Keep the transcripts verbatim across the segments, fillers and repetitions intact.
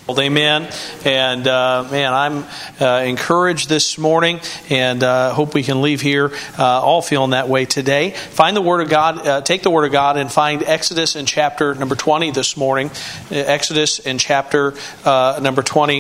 Amen. And uh, man, I'm uh, encouraged this morning, and uh, hope we can leave here uh, all feeling that way today. Find the Word of God, uh, take the Word of God, and find Exodus in chapter number twenty this morning. Exodus in chapter uh, number twenty.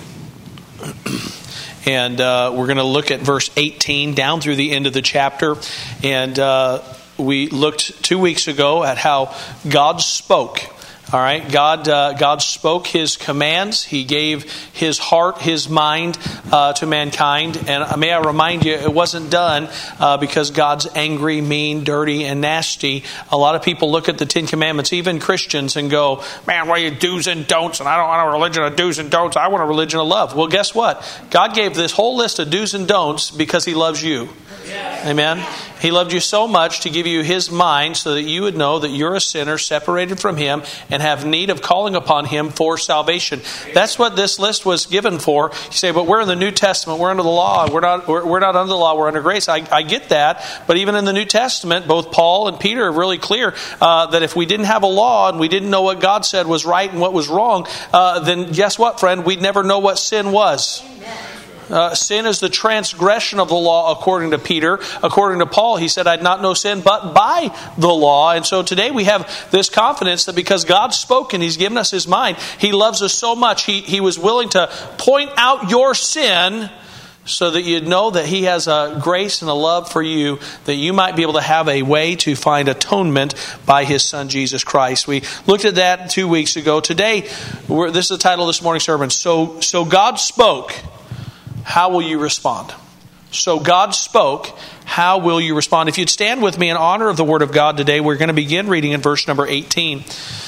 And uh, we're going to look at verse eighteen down through the end of the chapter. And uh, we looked two weeks ago at how God spoke. All right, God uh, God spoke His commands. He gave His heart, His mind uh, to mankind. And may I remind you, it wasn't done uh, because God's angry, mean, dirty, and nasty. A lot of people look at the Ten Commandments, even Christians, and go, man, what are you do's and don'ts? And I don't want a religion of do's and don'ts. I want a religion of love. Well, guess what? God gave this whole list of do's and don'ts because He loves you. Amen. He loved you so much to give you His mind so that you would know that you're a sinner separated from Him and have need of calling upon Him for salvation. That's what this list was given for. You say, but we're in the New Testament. We're under the law. We're not, we're, we're not under the law. We're under grace. I, I get that. But even in the New Testament, both Paul and Peter are really clear uh, that if we didn't have a law and we didn't know what God said was right and what was wrong, uh, then guess what, friend? We'd never know what sin was. Uh, sin is the transgression of the law, according to Peter. According to Paul, he said, I'd not know sin but by the law. And so today we have this confidence that because God's spoken, He's given us His mind. He loves us so much, He, he was willing to point out your sin so that you'd know that He has a grace and a love for you, that you might be able to have a way to find atonement by His Son, Jesus Christ. We looked at that two weeks ago. Today, we're, this is the title of this morning's sermon. So, so God spoke. How will you respond? So God spoke. How will you respond? If you'd stand with me in honor of the Word of God today, we're going to begin reading in verse number eighteen.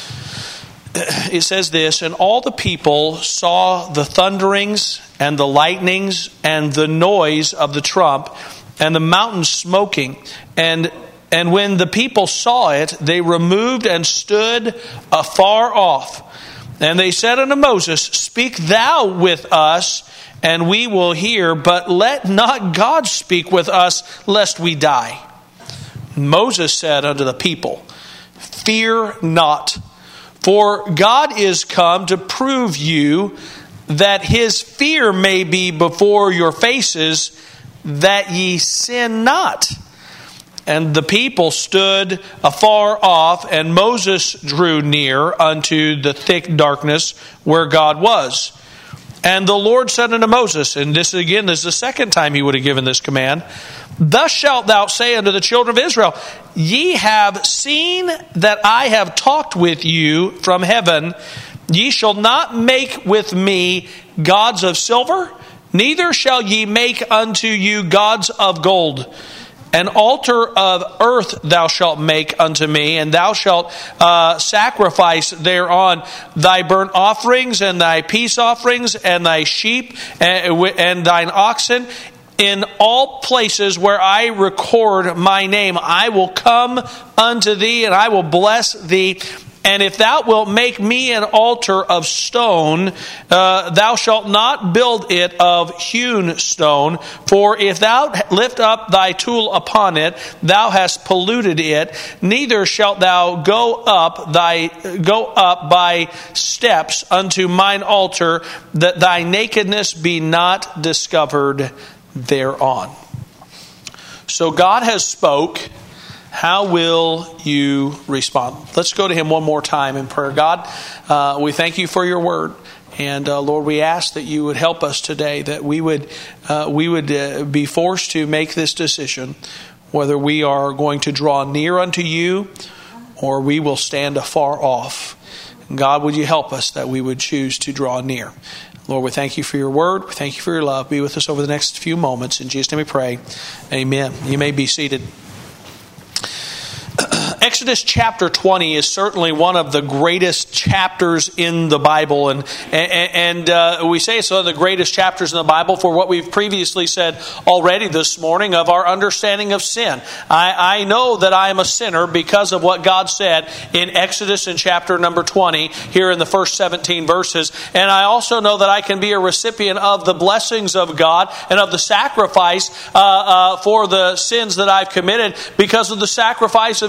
It says this, and all the people saw the thunderings and the lightnings and the noise of the trump and the mountain smoking. And and when the people saw it, they removed and stood afar off. And they said unto Moses, speak thou with us, and we will hear, but let not God speak with us, lest we die. Moses said unto the people, fear not, for God is come to prove you that His fear may be before your faces, that ye sin not. And the people stood afar off, and Moses drew near unto the thick darkness where God was. And the Lord said unto Moses, and this again is the second time He would have given this command, thus shalt thou say unto the children of Israel, ye have seen that I have talked with you from heaven. Ye shall not make with me gods of silver, neither shall ye make unto you gods of gold. An altar of earth thou shalt make unto me, and thou shalt uh, sacrifice thereon thy burnt offerings and thy peace offerings and thy sheep and, and thine oxen. In all places where I record my name, I will come unto thee, and I will bless thee. And if thou wilt make me an altar of stone, uh, thou shalt not build it of hewn stone. For if thou lift up thy tool upon it, thou hast polluted it. Neither shalt thou go up thy go up by steps unto mine altar, that thy nakedness be not discovered thereon. So God has spoke. How will you respond? Let's go to Him one more time in prayer. God, uh, we thank You for Your word. And uh, Lord, we ask that You would help us today, that we would, uh, we would uh, be forced to make this decision, whether we are going to draw near unto You or we will stand afar off. And God, would You help us that we would choose to draw near? Lord, we thank You for Your word. We thank You for Your love. Be with us over the next few moments. In Jesus' name we pray. Amen. You may be seated. Exodus chapter twenty is certainly one of the greatest chapters in the Bible. And, and, and uh, we say it's one of the greatest chapters in the Bible for what we've previously said already this morning of our understanding of sin. I, I know that I am a sinner because of what God said in Exodus in chapter number twenty, here in the first seventeen verses. And I also know that I can be a recipient of the blessings of God and of the sacrifice uh, uh, for the sins that I've committed because of the sacrifice of Jesus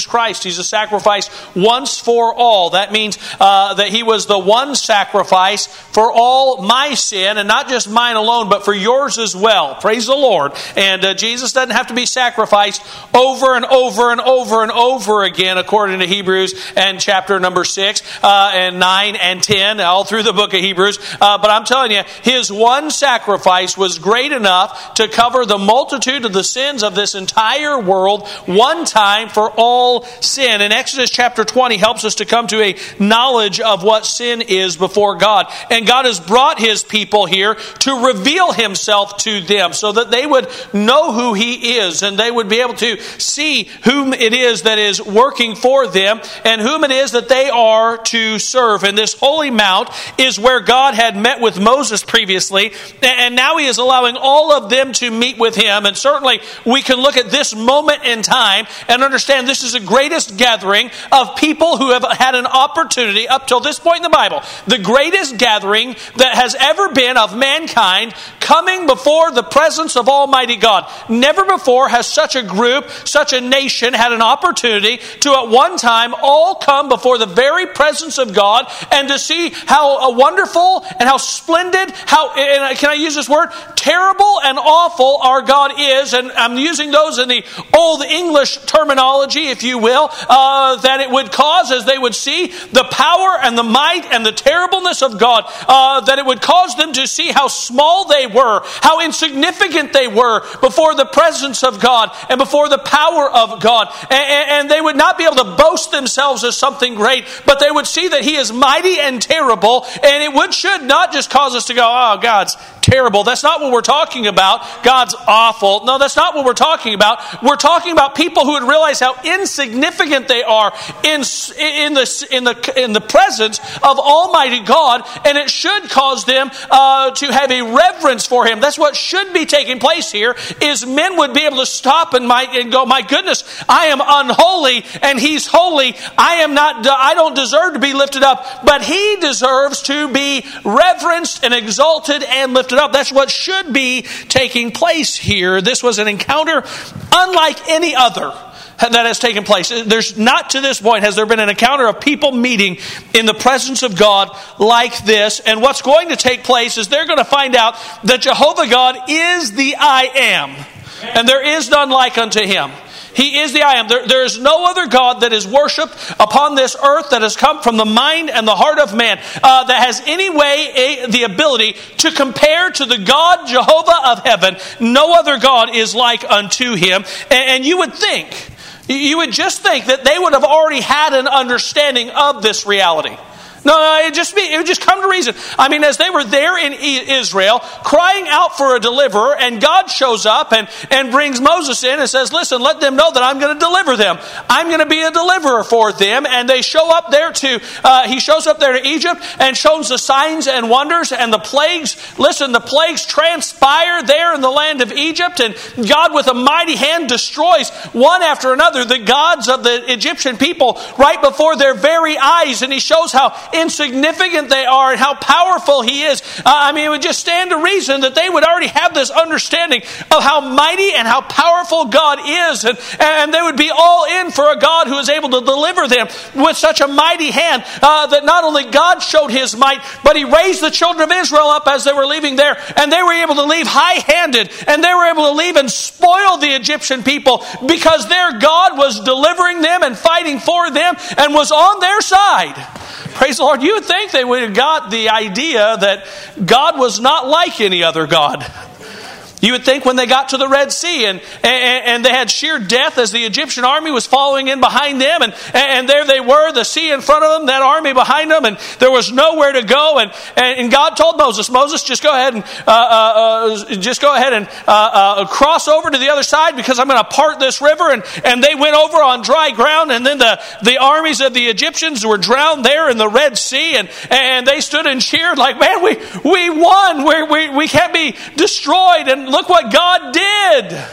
Jesus Christ. He's a sacrifice once for all. That means uh, that he was the one sacrifice for all my sin, and not just mine alone, but for yours as well. Praise the Lord. And uh, Jesus doesn't have to be sacrificed over and over and over and over again, according to Hebrews and chapter number six uh, and nine and ten, all through the book of Hebrews. Uh, but I'm telling you, his one sacrifice was great enough to cover the multitude of the sins of this entire world one time for all sin. And Exodus chapter twenty helps us to come to a knowledge of what sin is before God. And God has brought his people here to reveal himself to them so that they would know who he is, and they would be able to see whom it is that is working for them and whom it is that they are to serve. And this holy mount is where God had met with Moses previously, and now he is allowing all of them to meet with him. And certainly we can look at this moment in time and understand this is the greatest gathering of people who have had an opportunity up till this point in the Bible. The greatest gathering that has ever been of mankind coming before the presence of Almighty God. Never before has such a group, such a nation had an opportunity to at one time all come before the very presence of God and to see how wonderful and how splendid, how, and can I use this word, terrible and awful our God is. And I'm using those in the old English terminology, if you will, uh, that it would cause as they would see the power and the might and the terribleness of God, uh, that it would cause them to see how small they were, how insignificant they were before the presence of God and before the power of God. And, and they would not be able to boast themselves as something great, but they would see that he is mighty and terrible, and it would should not just cause us to go, oh, God's terrible. That's not what we're talking about. God's awful. No, that's not what we're talking about. We're talking about people who would realize how insignificant they are in, in, the, in, the, in the presence of Almighty God, and it should cause them uh, to have a reverence for him. That's what should be taking place here, is men would be able to stop and, my, and go, my goodness, I am unholy and he's holy. I am not, I don't deserve to be lifted up, but he deserves to be reverenced and exalted and lifted up. That's what should be taking place here. This was an encounter unlike any other that has taken place. There's not to this point has there been an encounter of people meeting in the presence of God like this. And what's going to take place is they're going to find out that Jehovah God is the I am, and there is none like unto him. He is the I am. There, there is no other God that is worshipped upon this earth that has come from the mind and the heart of man uh, that has any way a, the ability to compare to the God Jehovah of heaven. No other God is like unto him. And, and you would think, you would just think that they would have already had an understanding of this reality. No, no, it just be, it would just come to reason. I mean, as they were there in Israel, crying out for a deliverer, and God shows up and, and brings Moses in and says, listen, let them know that I'm going to deliver them. I'm going to be a deliverer for them. And they show up there to, uh, he shows up there to Egypt and shows the signs and wonders and the plagues. Listen, the plagues transpire there in the land of Egypt, and God with a mighty hand destroys one after another the gods of the Egyptian people right before their very eyes. And he shows how insignificant they are and how powerful he is. Uh, I mean, it would just stand to reason that they would already have this understanding of how mighty and how powerful God is. And, and they would be all in for a God who is able to deliver them with such a mighty hand uh, that not only God showed his might, but he raised the children of Israel up as they were leaving there. And they were able to leave high-handed. And they were able to leave and spoil the Egyptian people because their God was delivering them and fighting for them and was on their side. Praise the Lord. You would think they would have got the idea that God was not like any other God. You would think when they got to the Red Sea and, and, and they had sheer death as the Egyptian army was following in behind them, and, and there they were, the sea in front of them, that army behind them, and there was nowhere to go. And, and God told Moses, Moses, just go ahead and uh, uh, just go ahead and uh, uh, cross over to the other side, because I'm going to part this river. And, and they went over on dry ground, and then the, the armies of the Egyptians were drowned there in the Red Sea, and, and they stood and cheered like, man, we we won. We we we can't be destroyed. And look what God did.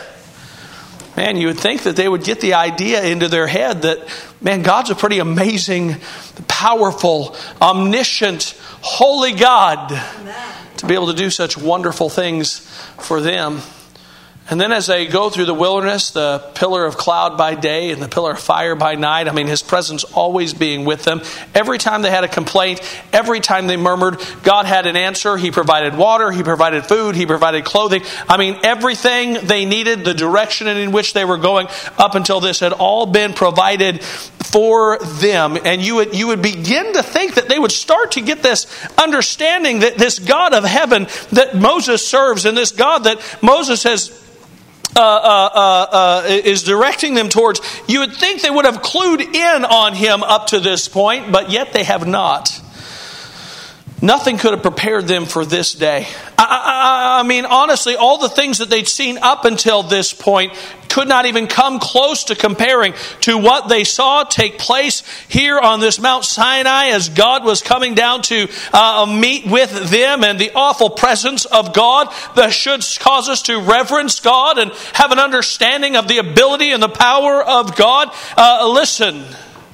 Man, you would think that they would get the idea into their head that, man, God's a pretty amazing, powerful, omniscient, holy God to be able to do such wonderful things for them. And then as they go through the wilderness, the pillar of cloud by day and the pillar of fire by night, I mean, his presence always being with them. Every time they had a complaint, every time they murmured, God had an answer. He provided water, he provided food, he provided clothing. I mean, everything they needed, the direction in which they were going up until this had all been provided for them. And you would, you would begin to think that they would start to get this understanding that this God of heaven that Moses serves and this God that Moses has Uh, uh, uh, uh, is directing them towards, you would think they would have clued in on him up to this point, but yet they have not. Nothing could have prepared them for this day. I, I, I mean, honestly, all the things that they'd seen up until this point could not even come close to comparing to what they saw take place here on this Mount Sinai as God was coming down to uh, meet with them, and the awful presence of God that should cause us to reverence God and have an understanding of the ability and the power of God. Uh, listen.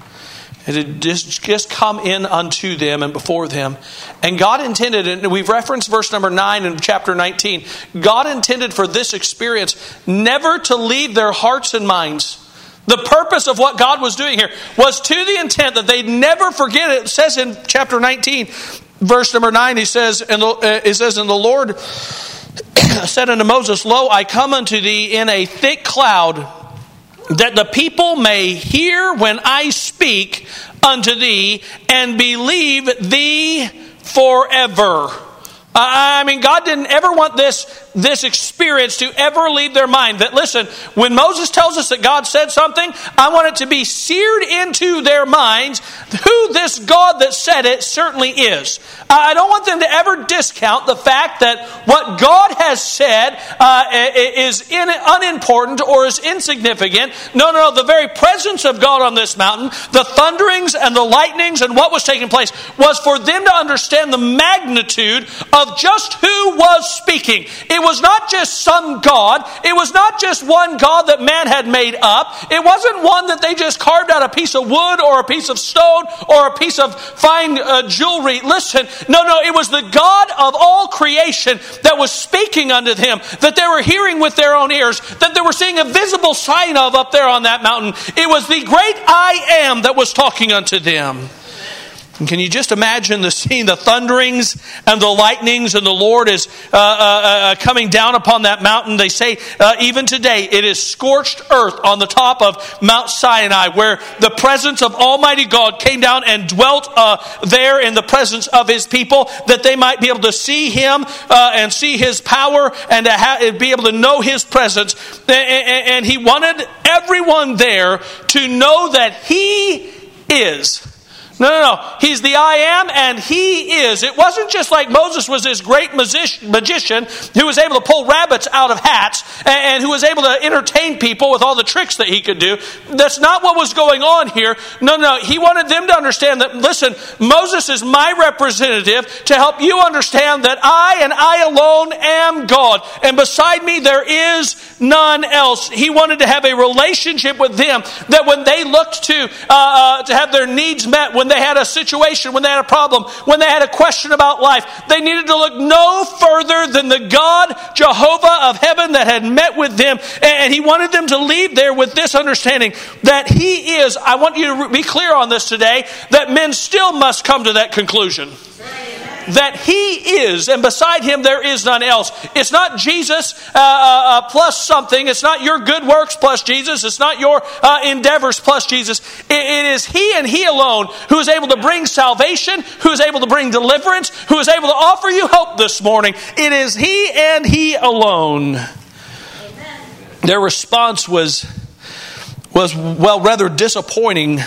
It had just, just come in unto them and before them. And God intended, and we've referenced verse number nine in chapter nineteen, God intended for this experience never to leave their hearts and minds. The purpose of what God was doing here was to the intent that they'd never forget it. It says in chapter nineteen, verse number nine, he says, and the, uh, it says, and the Lord said unto Moses, Lo, I come unto thee in a thick cloud, that the people may hear when I speak unto thee, and believe thee forever. I mean, God didn't ever want this, this experience to ever leave their mind. That, listen, when Moses tells us that God said something, I want it to be seared into their minds who this God that said it certainly is. I don't want them to ever discount the fact that what God has said uh, is in, unimportant or is insignificant. No, no, no. The very presence of God on this mountain, the thunderings and the lightnings and what was taking place was for them to understand the magnitude of just who was speaking. It was not just some God. It was not just one God that man had made up. It wasn't one that they just carved out a piece of wood or a piece of stone or a piece of fine uh, jewelry. Listen, no, no, it was the God of all creation that was speaking unto them, that they were hearing with their own ears, that they were seeing a visible sign of up there on that mountain. It was the great I Am that was talking unto them. And can you just imagine the scene, the thunderings and the lightnings, and the Lord is uh, uh, uh, coming down upon that mountain. They say uh, even today it is scorched earth on the top of Mount Sinai, where the presence of Almighty God came down and dwelt uh, there in the presence of His people, that they might be able to see Him uh, and see His power and to ha- be able to know His presence. And, and He wanted everyone there to know that He is. No, no, no. He's the I Am, and He is. It wasn't just like Moses was this great magician who was able to pull rabbits out of hats and who was able to entertain people with all the tricks that he could do. That's not what was going on here. No, no. He wanted them to understand that, listen, Moses is my representative to help you understand that I and I alone am God. And beside me there is none else. He wanted to have a relationship with them that when they looked to, uh, uh, to have their needs met, when they had a situation, when they had a problem, when they had a question about life, they needed to look no further than the God, Jehovah of heaven, that had met with them. And He wanted them to leave there with this understanding that He is. I want you to be clear on this today, that men still must come to that conclusion. That He is, and beside Him there is none else. It's not Jesus uh, uh, plus something. It's not your good works plus Jesus. It's not your uh, endeavors plus Jesus. It, it is He and He alone who is able to bring salvation, who is able to bring deliverance, who is able to offer you hope this morning. It is He and He alone. Amen. Their response was, was well, rather disappointing.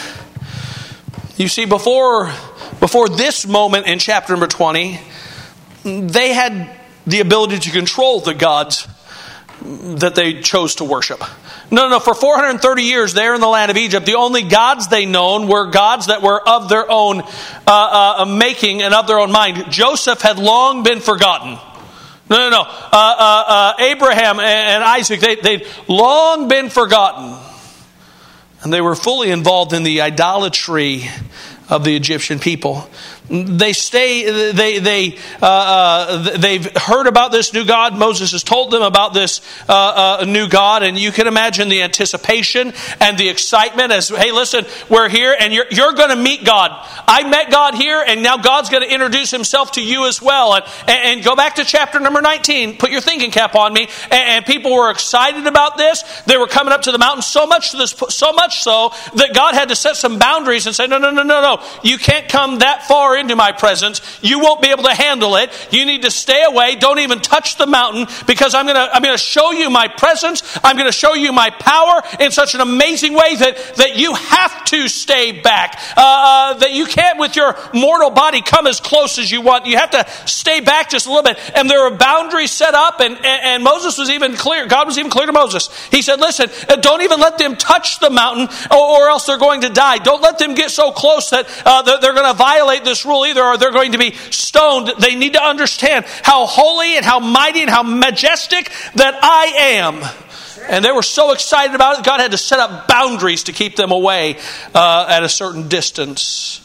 You see, before... Before this moment in chapter number twenty, they had the ability to control the gods that they chose to worship. No, no, for four hundred thirty years there in the land of Egypt, the only gods they known were gods that were of their own uh, uh, making and of their own mind. Joseph had long been forgotten. No, no, no. Uh, uh, uh, Abraham and Isaac, they, they'd long been forgotten. And they were fully involved in the idolatry of the Egyptian people. They stay. They they uh, uh, they've heard about this new God. Moses has told them about this uh, uh, new God, and you can imagine the anticipation and the excitement. As hey, listen, we're here, and you're you're going to meet God. I met God here, and now God's going to introduce Himself to you as well. And, and, and go back to chapter number nineteen. Put your thinking cap on me. And, and people were excited about this. They were coming up to the mountain so much to this, so much so that God had to set some boundaries and say, no, no, no, no, no. You can't come that far into my presence. You won't be able to handle it. You need to stay away. Don't even touch the mountain, because I'm going to I'm going to show you my presence. I'm going to show you my power in such an amazing way that, that you have to stay back. Uh, uh, that you can't, with your mortal body, come as close as you want. You have to stay back just a little bit. And there were boundaries set up, and, and, and Moses was even clear. God was even clear to Moses. He said, listen, don't even let them touch the mountain, or, or else they're going to die. Don't let them get so close that uh, they're, they're going to violate this rule either, or they're going to be stoned. They need to understand how holy and how mighty and how majestic that I am. And they were so excited about it, God had to set up boundaries to keep them away uh, at a certain distance.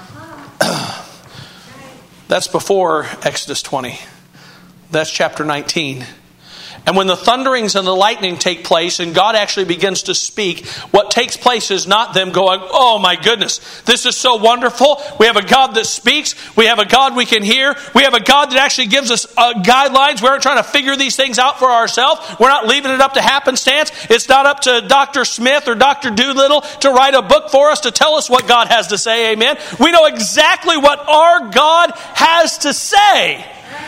That's before Exodus twenty. That's chapter nineteen. And when the thunderings and the lightning take place and God actually begins to speak, what takes place is not them going, oh my goodness, this is so wonderful. We have a God that speaks. We have a God we can hear. We have a God that actually gives us uh, guidelines. We aren't trying to figure these things out for ourselves. We're not leaving it up to happenstance. It's not up to Doctor Smith or Doctor Doolittle to write a book for us to tell us what God has to say. Amen. We know exactly what our God has to say.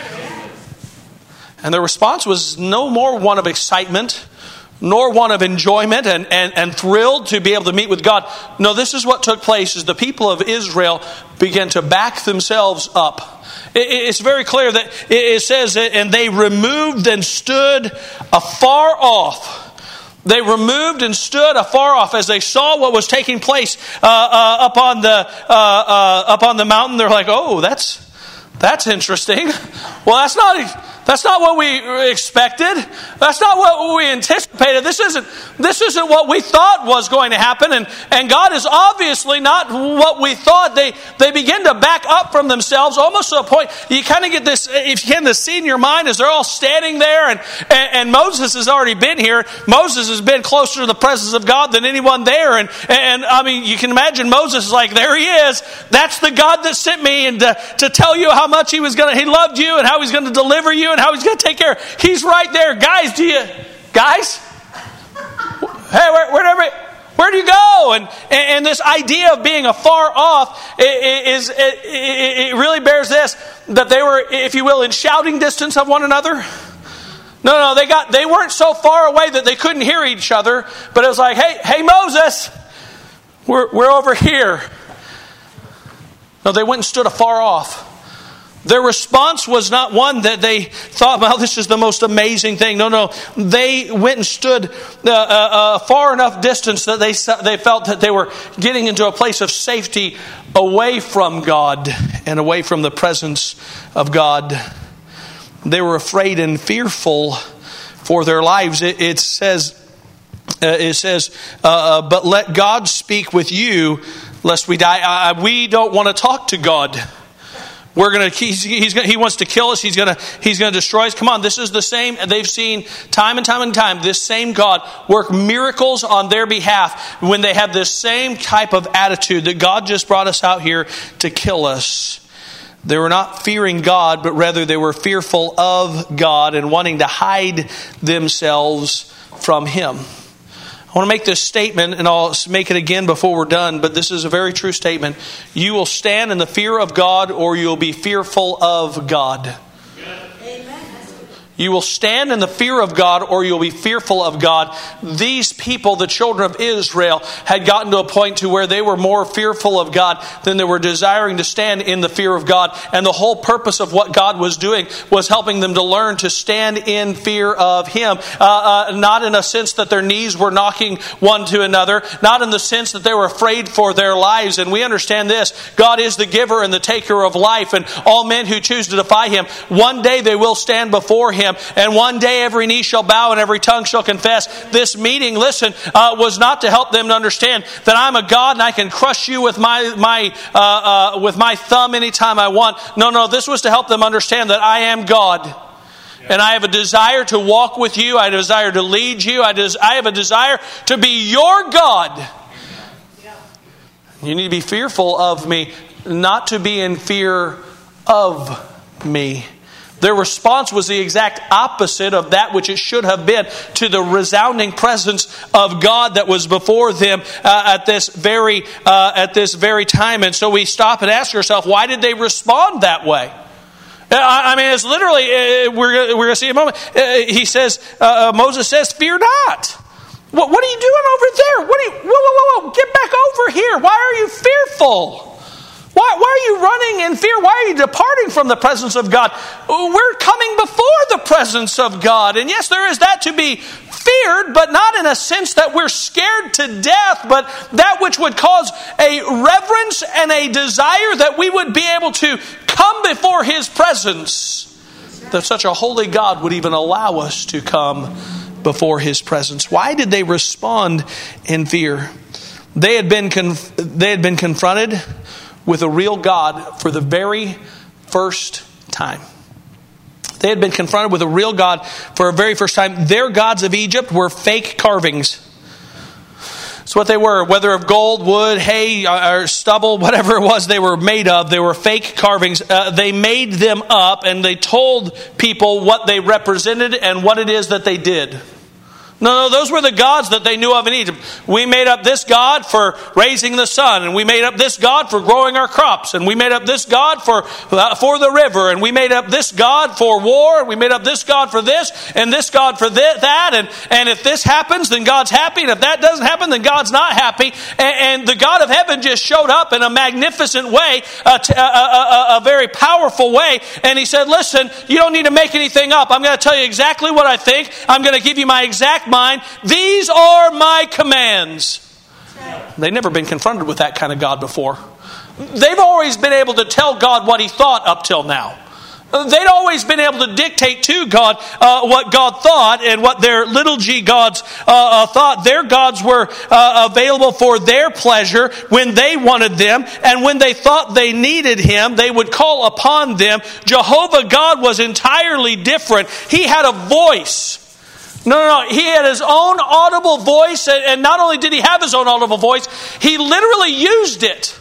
And the response was no more one of excitement, nor one of enjoyment and, and, and thrilled to be able to meet with God. No, this is what took place, is the people of Israel began to back themselves up. It, it's very clear that it says, and they removed and stood afar off. They removed and stood afar off as they saw what was taking place uh, uh, up on the uh, uh, up on the mountain. They're like, oh, that's that's interesting. Well, that's not... That's not what we expected. That's not what we anticipated. This isn't, this isn't what we thought was going to happen. And, and God is obviously not what we thought. They, they begin to back up from themselves, almost to a point, you kind of get this, if you can, the scene in your mind as they're all standing there, and, and, and Moses has already been here. Moses has been closer to the presence of God than anyone there. And, and I mean, you can imagine Moses is like, there he is. That's the God that sent me, and to, to tell you how much he was going to, he loved you and how he's going to deliver you and how he's going to take care. He's right there. Guys, do you, guys? Hey, where, wherever, where do you go? And, and this idea of being afar off is, it, it really bears this, that they were, if you will, in shouting distance of one another. No, no, they got, they weren't so far away that they couldn't hear each other, but it was like, hey, hey, Moses, we're, we're over here. No, they went and stood afar off. Their response was not one that they thought, well, this is the most amazing thing. No, no. They went and stood uh, uh, far enough distance that they they felt that they were getting into a place of safety away from God and away from the presence of God. They were afraid and fearful for their lives. It, it says, uh, it says, uh, but let God speak with you, lest we die. Uh, we don't want to talk to God. We're gonna. He's, he's gonna. He wants to kill us. He's gonna. He's gonna destroy us. Come on. This is the same. They've seen time and time and time this same God work miracles on their behalf when they have this same type of attitude that God just brought us out here to kill us. They were not fearing God, but rather they were fearful of God and wanting to hide themselves from Him. I want to make this statement, and I'll make it again before we're done, but this is a very true statement. You will stand in the fear of God, or you'll be fearful of God. You will stand in the fear of God, or you'll be fearful of God. These people, the children of Israel, had gotten to a point to where they were more fearful of God than they were desiring to stand in the fear of God. And the whole purpose of what God was doing was helping them to learn to stand in fear of Him. Uh, uh, not in a sense that their knees were knocking one to another. Not in the sense that they were afraid for their lives. And we understand this. God is the giver and the taker of life. And all men who choose to defy Him, one day they will stand before Him. him. And one day every knee shall bow and every tongue shall confess. This meeting, listen, uh, was not to help them to understand that I'm a God and I can crush you with my my uh, uh, with my thumb anytime I want. No, no, this was to help them understand that I am God. And I have a desire to walk with you. I desire to lead you. I, des- I have a desire to be your God. You need to be fearful of me, not to be in fear of me. Their response was the exact opposite of that which it should have been to the resounding presence of God that was before them uh, at this very uh, at this very time. And so we stop and ask ourselves, why did they respond that way? I mean, it's literally, uh, we're, we're going to see in a moment. Uh, he says, uh, Moses says, fear not. What, what are you doing over there? What are you, whoa, whoa, whoa, whoa, get back over here. Why are you fearful? Why, why are you running in fear? Why are you departing from the presence of God? We're coming before the presence of God. And yes, there is that to be feared, but not in a sense that we're scared to death, but that which would cause a reverence and a desire that we would be able to come before His presence. That such a holy God would even allow us to come before His presence. Why did they respond in fear? They had been conf- they had been confronted with a real God for the very first time. They had been confronted with a real God for the very first time. Their gods of Egypt were fake carvings. It's what they were, whether of gold, wood, hay, or stubble, whatever it was they were made of. They were fake carvings. Uh, they made them up and they told people what they represented and what it is that they did. No, no, those were the gods that they knew of in Egypt. We made up this God for raising the sun, and we made up this God for growing our crops, and we made up this God for uh, for the river, and we made up this God for war, and we made up this God for this, and this God for this, that, and, and if this happens, then God's happy, and if that doesn't happen, then God's not happy. And, and the God of heaven just showed up in a magnificent way, a, a, a, a very powerful way, and He said, listen, you don't need to make anything up. I'm going to tell you exactly what I think. I'm going to give you my exact mind. These are my commands. They've never been confronted with that kind of God before. They've always been able to tell God what He thought up till now. They'd always been able to dictate to God uh, what God thought and what their little g gods uh, uh, thought. Their gods were uh, available for their pleasure when they wanted them, and when they thought they needed Him, they would call upon them. Jehovah God was entirely different. He had a voice. No, no, no. He had His own audible voice, and not only did He have His own audible voice, He literally used it.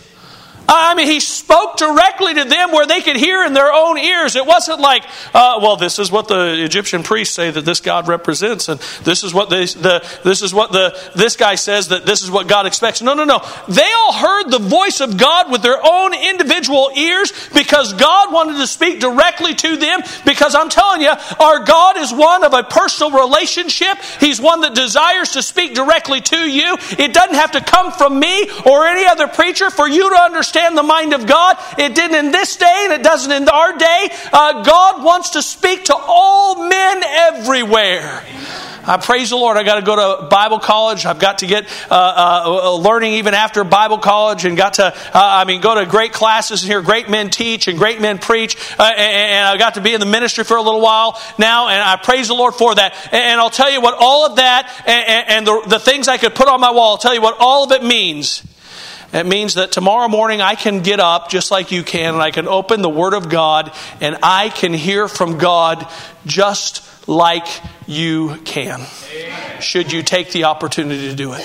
I mean, He spoke directly to them where they could hear in their own ears. It wasn't like, uh, well, this is what the Egyptian priests say that this God represents, and this is what they, the this is what the this guy says that this is what God expects. No, no, no. They all heard the voice of God with their own individual ears because God wanted to speak directly to them. Because I'm telling you, our God is one of a personal relationship. He's one that desires to speak directly to you. It doesn't have to come from me or any other preacher for you to understand the mind of God. It didn't in this day, and it doesn't in our day. Uh, God wants to speak to all men everywhere. I praise the Lord. I got to go to Bible college. I've got to get uh, uh, learning even after Bible college, and got to, uh, I mean, go to great classes and hear great men teach and great men preach. Uh, and, and I got to be in the ministry for a little while now, and I praise the Lord for that. And, and I'll tell you what all of that and, and the, the things I could put on my wall, I'll tell you what all of it means. It means that tomorrow morning I can get up just like you can, and I can open the Word of God, and I can hear from God just like you can. Amen. Should you take the opportunity to do it.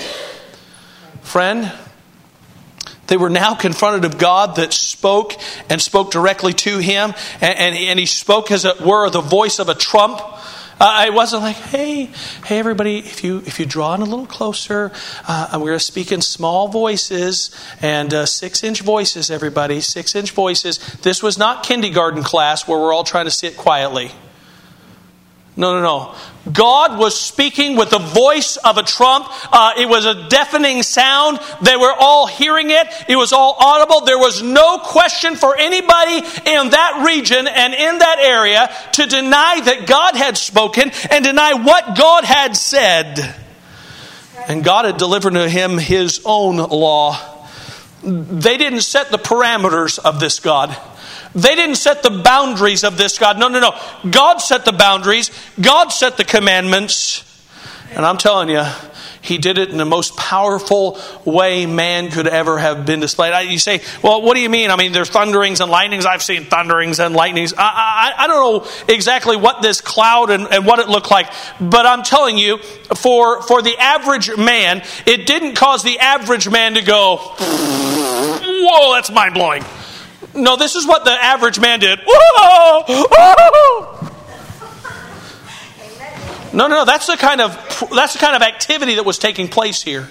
Friend, they were now confronted of God that spoke and spoke directly to him, and, and, and He spoke as it were the voice of a trump. Uh, it wasn't like, hey, hey, everybody, if you if you draw in a little closer, uh, we're going to speak in small voices and uh, six-inch voices, everybody, six-inch voices. This was not kindergarten class where we're all trying to sit quietly. No, no, no. God was speaking with the voice of a trump. Uh, it was a deafening sound. They were all hearing it. It was all audible. There was no question for anybody in that region and in that area to deny that God had spoken and deny what God had said. And God had delivered to him His own law. They didn't set the parameters of this God. They didn't set the boundaries of this God. No, no, no. God set the boundaries. God set the commandments. And I'm telling you, He did it in the most powerful way man could ever have been displayed. You say, well, what do you mean? I mean, there's thunderings and lightnings. I've seen thunderings and lightnings. I, I, I don't know exactly what this cloud and, and what it looked like. But I'm telling you, for, for the average man, it didn't cause the average man to go, whoa, that's mind-blowing. No, this is what the average man did. Whoa! Whoa! No, no, no. That's the kind of that's the kind of activity that was taking place here.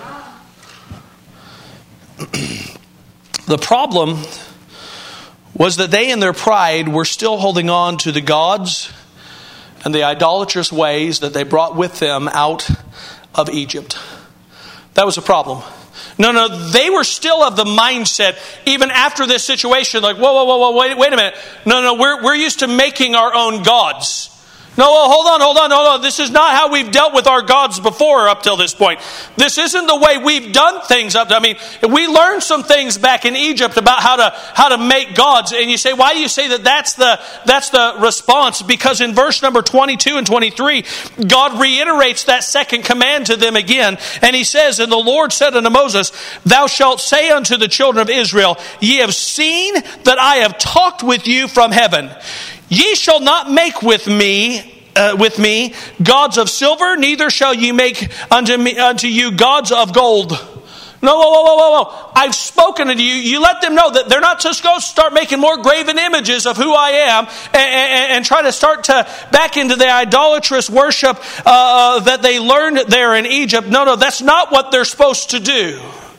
The problem was that they, in their pride, were still holding on to the gods and the idolatrous ways that they brought with them out of Egypt. That was a problem. No, no, they were still of the mindset, even after this situation, like, whoa, whoa, whoa, whoa, wait, wait a minute. No, no, we're we're used to making our own gods. No, well, hold on, hold on, hold on. This is not how we've dealt with our gods before up till this point. This isn't the way we've done things up to, I mean, we learned some things back in Egypt about how to how to make gods. And you say, why do you say that that's the that's the response? Because in verse number twenty-two and twenty-three, God reiterates that second command to them again. And He says, and the Lord said unto Moses, thou shalt say unto the children of Israel, ye have seen that I have talked with you from heaven. Ye shall not make with me, uh, with me, gods of silver, neither shall ye make unto me, unto you gods of gold. No, whoa, whoa, whoa, whoa, whoa. I've spoken to you. You let them know that they're not just going to start making more graven images of who I am and, and, and try to start to back into the idolatrous worship uh, that they learned there in Egypt. No, no, that's not what they're supposed to do.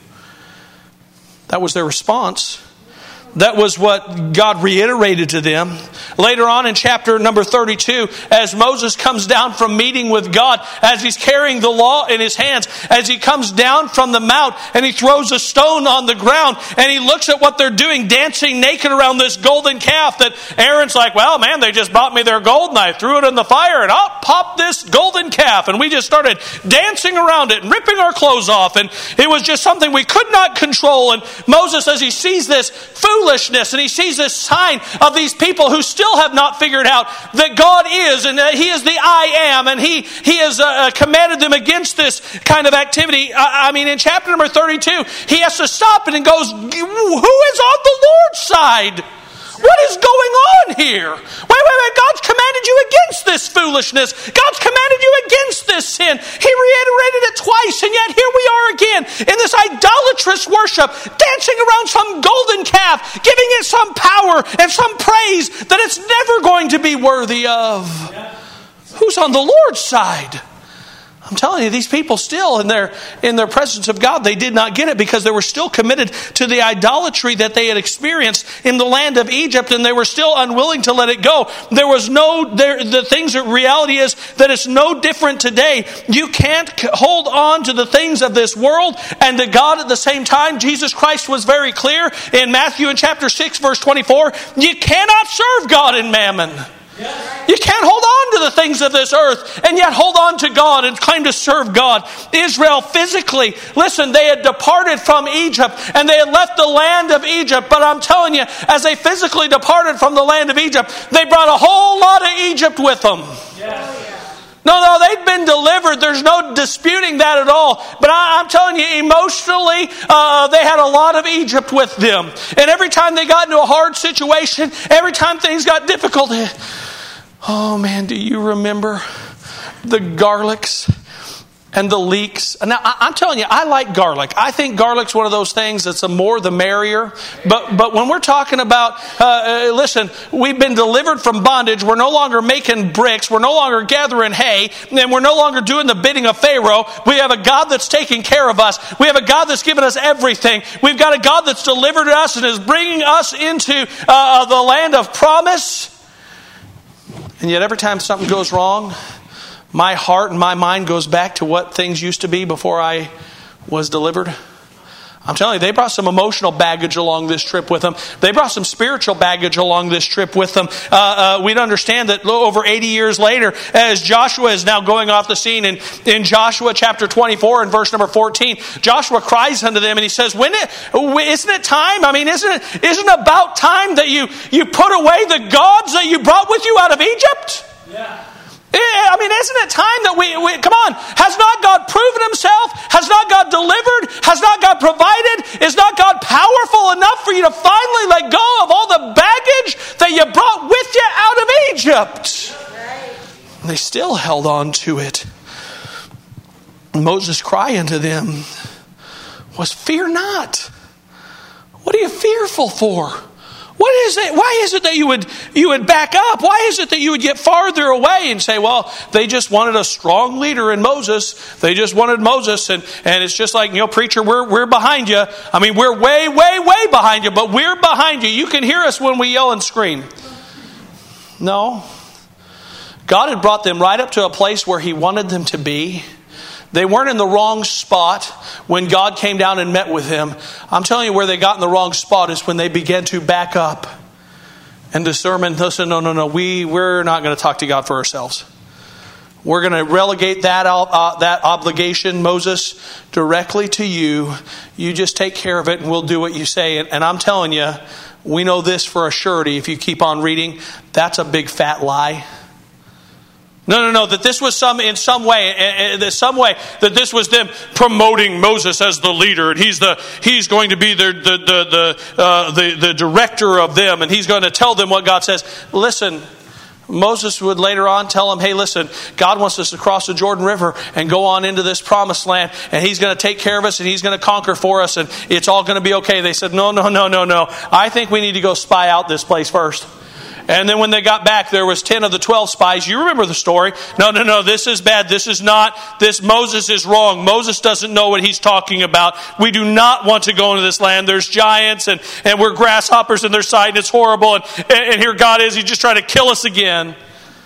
That was their response. That was what God reiterated to them. Later on in chapter number thirty-two, as Moses comes down from meeting with God, as he's carrying the law in his hands, as he comes down from the mount and he throws a stone on the ground and he looks at what they're doing, dancing naked around this golden calf, that Aaron's like, well, man, they just bought me their gold and I threw it in the fire and I'll pop this golden calf. And we just started dancing around it and ripping our clothes off. And it was just something we could not control. And Moses, as he sees this foolishness and he sees this sign of these people who still have not figured out that God is and that He is the I am, and He He has uh, commanded them against this kind of activity. I, I mean, in chapter number thirty-two, he has to stop it and goes, who is on the Lord's side? What is going on here? Wait, wait, wait. God's commanded you against this foolishness. God's commanded you against this sin. He reiterated it twice, and yet here we are again in this idolatrous worship, dancing around some golden calf, giving it some power and some praise that it's never going to be worthy of. Who's on the Lord's side? I'm telling you, these people still, in their in their presence of God, they did not get it because they were still committed to the idolatry that they had experienced in the land of Egypt, and they were still unwilling to let it go. There was no, there, the things, that reality is that it's no different today. You can't hold on to the things of this world and to God at the same time. Jesus Christ was very clear in Matthew in chapter six, verse twenty-four. You cannot serve God and mammon. You can't hold on to the things of this earth and yet hold on to God and claim to serve God. Israel physically, listen, they had departed from Egypt and they had left the land of Egypt. But I'm telling you, as they physically departed from the land of Egypt, they brought a whole lot of Egypt with them. Yes. No, no, they'd been delivered. There's no disputing that at all. But I, I'm telling you, emotionally, uh, they had a lot of Egypt with them. And every time they got into a hard situation, every time things got difficult, oh man, do you remember the garlics and the leeks? Now, I, I'm telling you, I like garlic. I think garlic's one of those things that's the more the merrier. But but when we're talking about, uh, uh, listen, we've been delivered from bondage. We're no longer making bricks. We're no longer gathering hay. And we're no longer doing the bidding of Pharaoh. We have a God that's taking care of us. We have a God that's given us everything. We've got a God that's delivered us and is bringing us into uh, the land of promise. And yet every time something goes wrong, my heart and my mind goes back to what things used to be before I was delivered. I'm telling you, they brought some emotional baggage along this trip with them. They brought some spiritual baggage along this trip with them. Uh, uh, we'd understand that over eighty years later, as Joshua is now going off the scene, in, in Joshua chapter twenty-four and verse number fourteen, Joshua cries unto them and he says, "When it, isn't it time? I mean, isn't it, isn't it about time that you, you put away the gods that you brought with you out of Egypt?" Yeah. I mean, isn't it time that we, we, come on, has not God proven himself? Has not God delivered? Has not God provided? Is not God powerful enough for you to finally let go of all the baggage that you brought with you out of Egypt? And they still held on to it. Moses' cry unto them was, "Fear not. What are you fearful for? What is it? Why is it that you would you would back up? Why is it that you would get farther away and say, well, they just wanted a strong leader in Moses. They just wanted Moses, and, and it's just like, you know, preacher, we're we're behind you. I mean, we're way, way, way behind you, but we're behind you. You can hear us when we yell and scream." No. God had brought them right up to a place where he wanted them to be. They weren't in the wrong spot when God came down and met with them. I'm telling you, where they got in the wrong spot is when they began to back up and discern, listen, no, no, no, we, we're not going to talk to God for ourselves. We're going to relegate that, uh, that obligation, Moses, directly to you. You just take care of it and we'll do what you say. And, and I'm telling you, we know this for a surety. If you keep on reading, that's a big fat lie. No, no, no, that this was some, in some way, in some way, that this was them promoting Moses as the leader, and he's the, he's going to be the, the, the, the, uh, the, the director of them, and he's going to tell them what God says. Listen, Moses would later on tell them, hey, listen, God wants us to cross the Jordan River and go on into this promised land, and he's going to take care of us, and he's going to conquer for us, and it's all going to be okay. They said, no, no, no, no, no. I think we need to go spy out this place first. And then when they got back, there was ten of the twelve spies. You remember the story. No, no, no, this is bad. This is not, this Moses is wrong. Moses doesn't know what he's talking about. We do not want to go into this land. There's giants and, and we're grasshoppers in their sight and it's horrible. And, and here God is, he's just trying to kill us again.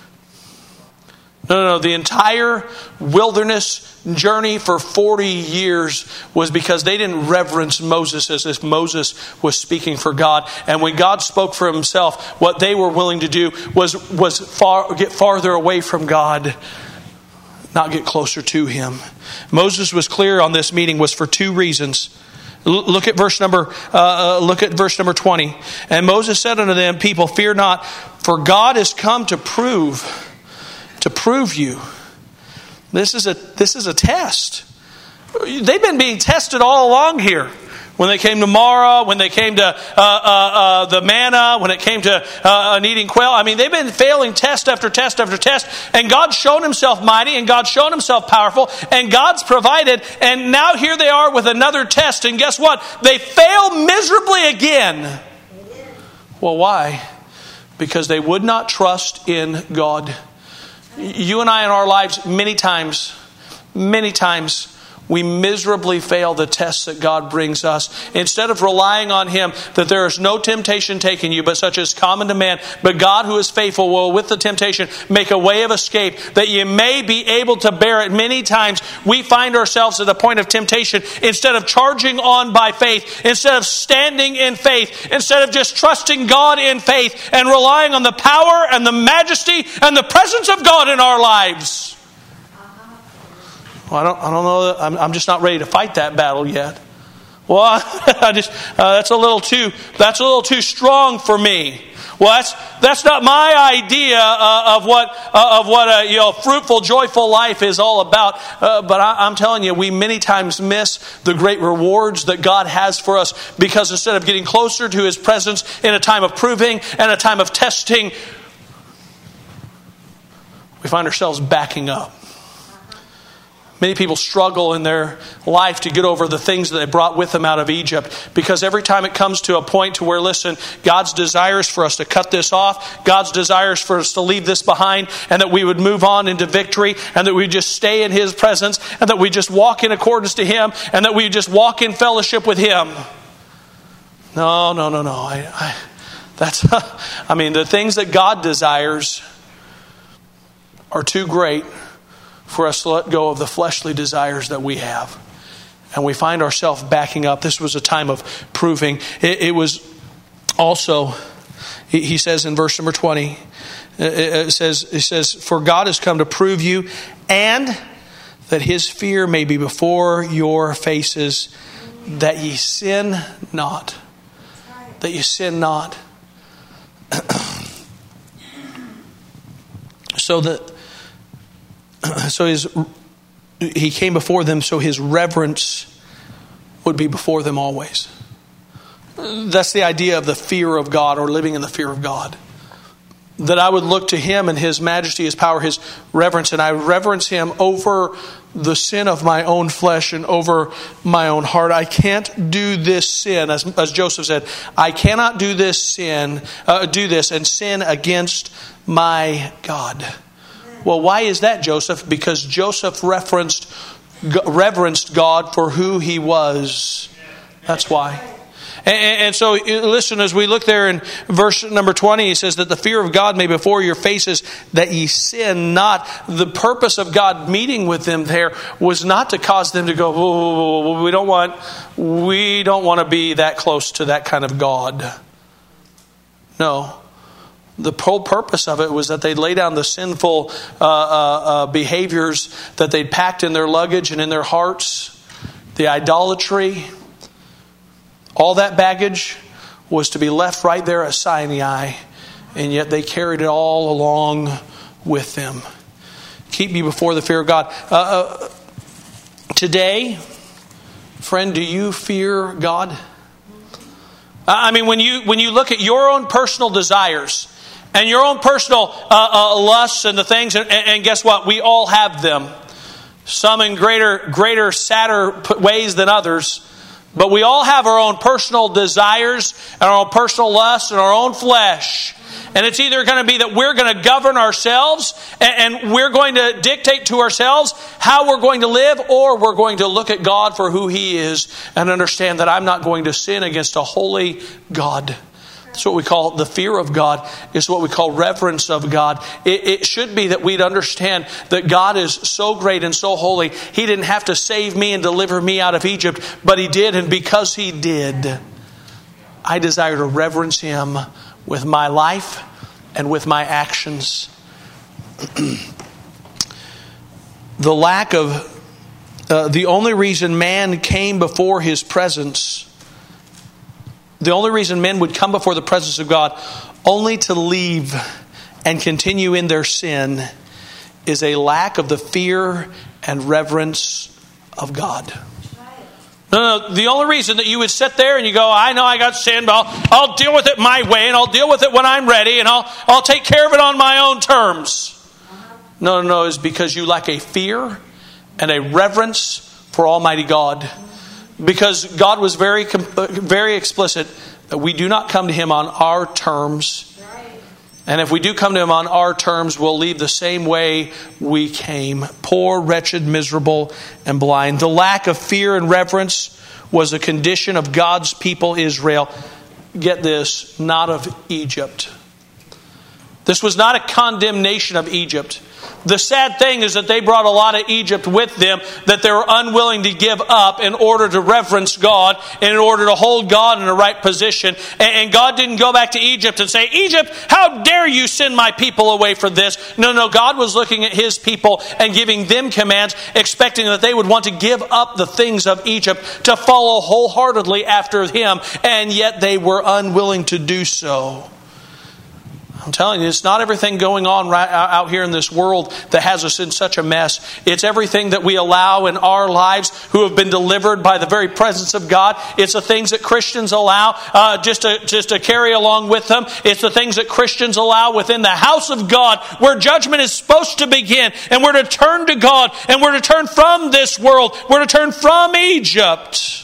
No, no, no. The entire wilderness journey for forty years was because they didn't reverence Moses as if Moses was speaking for God. And when God spoke for himself, what they were willing to do was, was far, get farther away from God, not get closer to him. Moses was clear on this meeting was for two reasons. Look at verse number, uh, look at verse number twenty. And Moses said unto them, people, fear not, for God is come to prove To prove you. This is a this is a test. They've been being tested all along here. When they came to Mara, when they came to uh, uh, uh, the manna, when it came to uh, an eating quail. I mean, they've been failing test after test after test. And God's shown himself mighty and God's shown himself powerful and God's provided. And now here they are with another test. And guess what? They fail miserably again. Well, why? Because they would not trust in God. You and I in our lives, many times, many times, we miserably fail the tests that God brings us. Instead of relying on him, that there is no temptation taking you, but such as common to man. But God, who is faithful, will with the temptation make a way of escape, that you may be able to bear it. Many times we find ourselves at a point of temptation. Instead of charging on by faith, instead of standing in faith, instead of just trusting God in faith and relying on the power and the majesty and the presence of God in our lives. Well, I don't. I don't know. I'm, I'm just not ready to fight that battle yet. Well, I, I just uh, that's a little too. That's a little too strong for me. Well, that's that's not my idea uh, of what uh, of what a you know fruitful, joyful life is all about. Uh, but I, I'm telling you, we many times miss the great rewards that God has for us because instead of getting closer to his presence in a time of proving and a time of testing, we find ourselves backing up. Many people struggle in their life to get over the things that they brought with them out of Egypt because every time it comes to a point to where, listen, God's desires for us to cut this off, God's desires for us to leave this behind, and that we would move on into victory, and that we just stay in his presence, and that we just walk in accordance to him, and that we just walk in fellowship with him. No, no, no, no. I, I, that's, I mean, the things that God desires are too great for us to let go of the fleshly desires that we have. and we find ourselves backing up. This was a time of proving. It, it was also, he, he says in verse number twenty, it, it says, it says, for God has come to prove you, and that his fear may be before your faces, that ye sin not. That you sin not. So that, so his, he came before them, so his reverence would be before them always. That's the idea of the fear of God, or living in the fear of God. That I would look to him and his majesty, his power, his reverence, and I reverence him over the sin of my own flesh and over my own heart. I can't do this sin, as, as Joseph said, I cannot do this sin, uh, do this and sin against my God. Well, why is that, Joseph? Because Joseph referenced, reverenced God for who he was. That's why. And, and so, listen, as we look there in verse number twenty, he says that the fear of God may be before your faces, that ye sin not. The purpose of God meeting with them there was not to cause them to go, oh, we don't want, we don't want to be that close to that kind of God. No. The whole purpose of it was that they'd lay down the sinful uh, uh, uh, behaviors that they'd packed in their luggage and in their hearts, the idolatry. All that baggage was to be left right there at Sinai, and yet they carried it all along with them. Keep me before the fear of God. Uh, uh, today, friend, do you fear God? I mean, when you when you look at your own personal desires and your own personal uh, uh, lusts and the things, and, and guess what? We all have them. Some in greater, greater, sadder ways than others. But we all have our own personal desires and our own personal lusts and our own flesh. And it's either going to be that we're going to govern ourselves and we're going to dictate to ourselves how we're going to live, or we're going to look at God for who He is and understand that I'm not going to sin against a holy God. That's what we call the fear of God. It's what we call reverence of God. It, it should be that we'd understand that God is so great and so holy. He didn't have to save me and deliver me out of Egypt, but He did. And because He did, I desire to reverence Him with my life and with my actions. The lack of, uh, the only reason man came before His presence, the only reason men would come before the presence of God only to leave and continue in their sin, is a lack of the fear and reverence of God. No, no, the only reason that you would sit there and you go, I know I got sin, but I'll, I'll deal with it my way, and I'll deal with it when I'm ready, and I'll I'll take care of it on my own terms. No, no, no, is because you lack a fear and a reverence for Almighty God. Because God was very, very explicit that we do not come to Him on our terms. And if we do come to Him on our terms, we'll leave the same way we came. Poor, wretched, miserable, and blind. The lack of fear and reverence was a condition of God's people Israel. Get this, not of Egypt. This was not a condemnation of Egypt. The sad thing is that they brought a lot of Egypt with them that they were unwilling to give up in order to reverence God and in order to hold God in the right position. And God didn't go back to Egypt and say, Egypt, how dare you send my people away for this? No, no, God was looking at His people and giving them commands, expecting that they would want to give up the things of Egypt to follow wholeheartedly after Him. And yet they were unwilling to do so. I'm telling you, it's not everything going on right out here in this world that has us in such a mess. It's everything that we allow in our lives who have been delivered by the very presence of God. It's the things that Christians allow uh, just to just to carry along with them. It's the things that Christians allow within the house of God, where judgment is supposed to begin. And we're to turn to God, and we're to turn from this world. We're to turn from Egypt.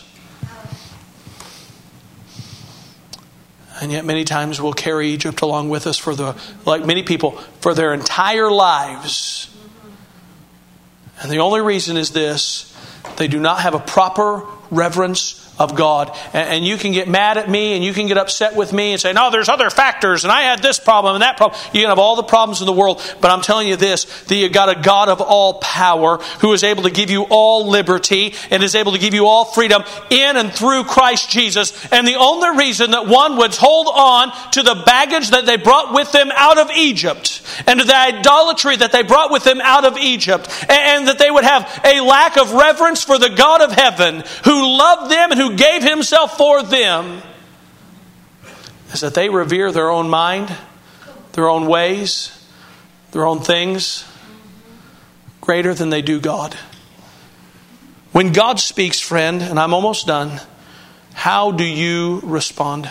And yet many times we'll carry Egypt along with us for the, like many people, for their entire lives. And the only reason is this: they do not have a proper reverence of God. And you can get mad at me and you can get upset with me and say, no, there's other factors and I had this problem and that problem. You can have all the problems in the world. But I'm telling you this, that you've got a God of all power who is able to give you all liberty and is able to give you all freedom in and through Christ Jesus. And the only reason that one would hold on to the baggage that they brought with them out of Egypt and to the idolatry that they brought with them out of Egypt, and that they would have a lack of reverence for the God of heaven who loved them and who gave himself for them, is that they revere their own mind, their own ways, their own things greater than they do God. When God speaks, friend, and I'm almost done, how do you respond?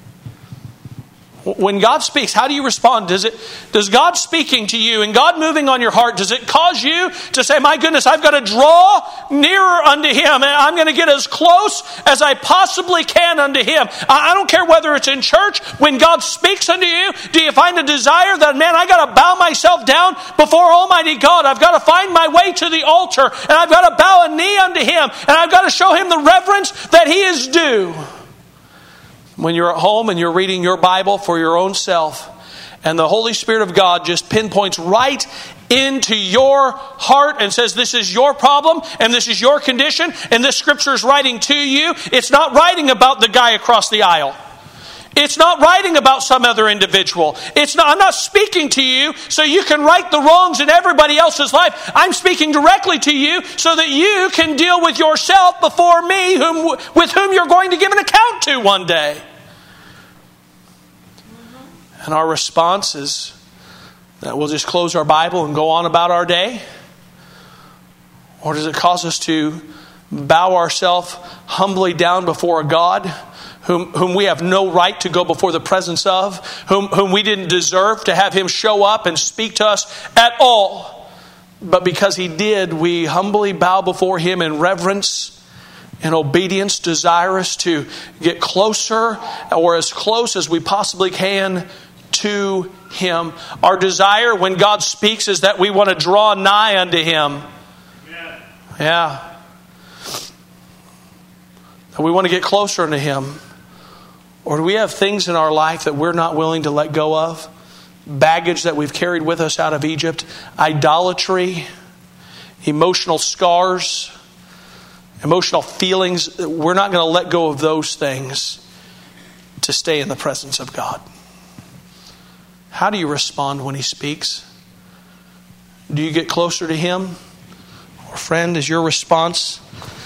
When God speaks, how do you respond? Does it, does God speaking to you and God moving on your heart, does it cause you to say, my goodness, I've got to draw nearer unto Him and I'm going to get as close as I possibly can unto Him? I don't care whether it's in church. When God speaks unto you, do you find a desire that, man, I got to bow myself down before Almighty God. I've got to find my way to the altar and I've got to bow a knee unto Him and I've got to show Him the reverence that He is due. When you're at home and you're reading your Bible for your own self, and the Holy Spirit of God just pinpoints right into your heart and says, this is your problem and this is your condition and this scripture is writing to you. It's not writing about the guy across the aisle. It's not writing about some other individual. It's not, I'm not speaking to you so you can right the wrongs in everybody else's life. I'm speaking directly to you so that you can deal with yourself before me, whom, with whom you're going to give an account to one day. And our response is that we'll just close our Bible and go on about our day? Or does it cause us to bow ourselves humbly down before a God Whom, whom we have no right to go before the presence of, whom, whom we didn't deserve to have Him show up and speak to us at all. But because He did, we humbly bow before Him in reverence and obedience, desirous to get closer or as close as we possibly can to Him. Our desire when God speaks is that we want to draw nigh unto Him. Yeah. yeah. That we want to get closer unto Him. Or do we have things in our life that we're not willing to let go of? Baggage that we've carried with us out of Egypt. Idolatry. Emotional scars. Emotional feelings. We're not going to let go of those things to stay in the presence of God. How do you respond when He speaks? Do you get closer to Him? Or friend, is your response?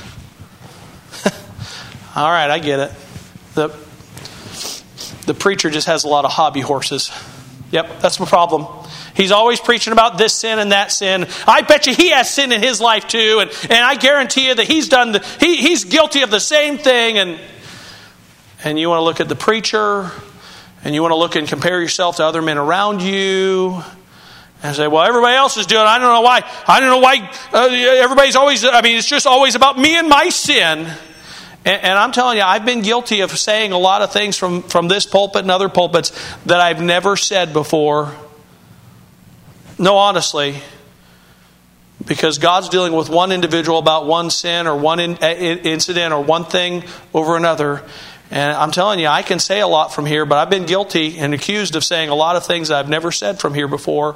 All right, I get it. The The preacher just has a lot of hobby horses. Yep, that's my problem. He's always preaching about this sin and that sin. I bet you he has sin in his life too. And, and I guarantee you that he's done the, he, he's guilty of the same thing. And, and you want to look at the preacher and you want to look and compare yourself to other men around you and say, well, everybody else is doing it. I don't know why. I don't know why uh, everybody's always, I mean, it's just always about me and my sin. And I'm telling you, I've been guilty of saying a lot of things from, from this pulpit and other pulpits that I've never said before. No, honestly. Because God's dealing with one individual about one sin or one in, in, incident or one thing over another. And I'm telling you, I can say a lot from here, but I've been guilty and accused of saying a lot of things I've never said from here before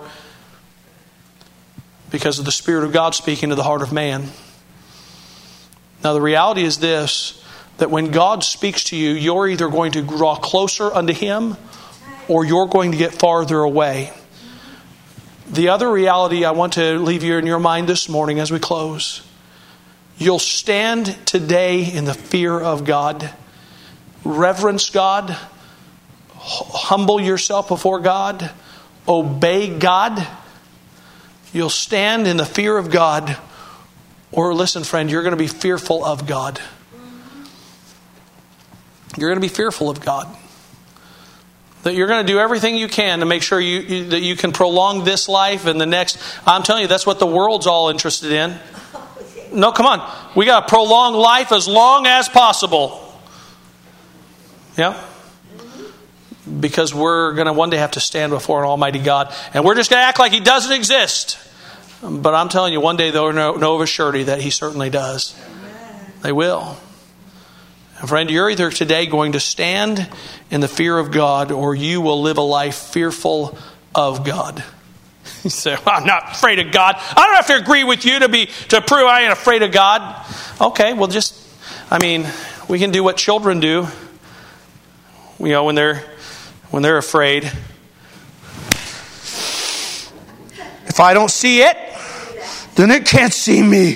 because of the Spirit of God speaking to the heart of man. Now, the reality is this, that when God speaks to you, you're either going to draw closer unto Him or you're going to get farther away. The other reality I want to leave you in your mind this morning as we close. You'll stand today in the fear of God. Reverence God. Humble yourself before God. Obey God. You'll stand in the fear of God. Or listen, friend, you're going to be fearful of God. You're going to be fearful of God. That you're going to do everything you can to make sure you, you that you can prolong this life and the next. I'm telling you, that's what the world's all interested in. No, come on. We got to prolong life as long as possible. Yeah? Because we're going to one day have to stand before an almighty God. And we're just going to act like He doesn't exist. But I'm telling you, one day they'll know, know of a surety that He certainly does. Amen. They will. And friend, you're either today going to stand in the fear of God, or you will live a life fearful of God. You say, well, I'm not afraid of God. I don't have to agree with you to be to prove I ain't afraid of God. Okay, well just, I mean, we can do what children do. You know, when they're when they're afraid. If I don't see it, then it can't see me.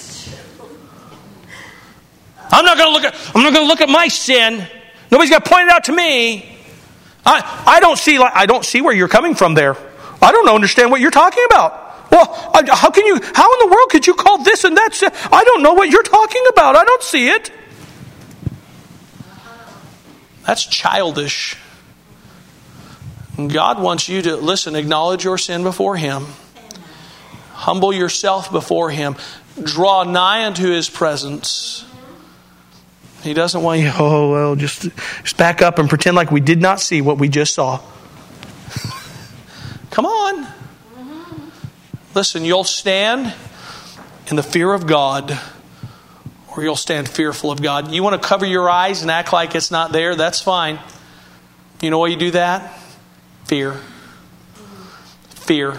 I'm not going to look at I'm not going to look at my sin. Nobody's going to point it out to me. I I don't see I don't see where you're coming from there. I don't understand what you're talking about. Well, how can you? How in the world could you call this and that sin? I don't know what you're talking about. I don't see it. That's childish. God wants you to listen. Acknowledge your sin before Him. Humble yourself before Him. Draw nigh unto His presence. He doesn't want you, oh, well, just, just back up and pretend like we did not see what we just saw. Come on. Listen, you'll stand in the fear of God, or you'll stand fearful of God. You want to cover your eyes and act like it's not there? That's fine. You know why you do that? Fear. Fear.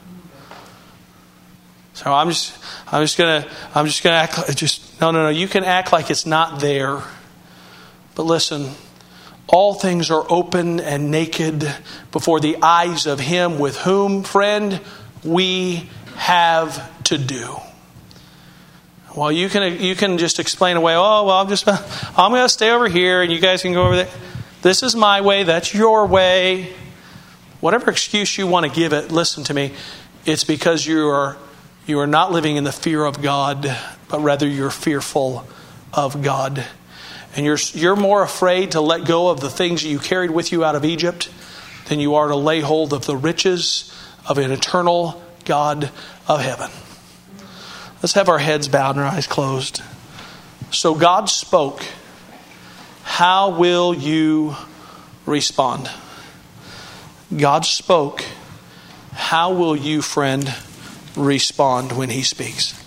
So I'm just, I'm just gonna, I'm just gonna act like just no, no, no. You can act like it's not there, but listen, all things are open and naked before the eyes of Him with whom, friend, we have to do. Well, you can, you can just explain away. Oh, well, I'm just, I'm going to stay over here, and you guys can go over there. This is my way. That's your way. Whatever excuse you want to give it, listen to me. It's because you are. You are not living in the fear of God, but rather you're fearful of God. And you're you're more afraid to let go of the things you carried with you out of Egypt than you are to lay hold of the riches of an eternal God of heaven. Let's have our heads bowed and our eyes closed. So God spoke. How will you respond? God spoke. How will you, friend, respond when He speaks?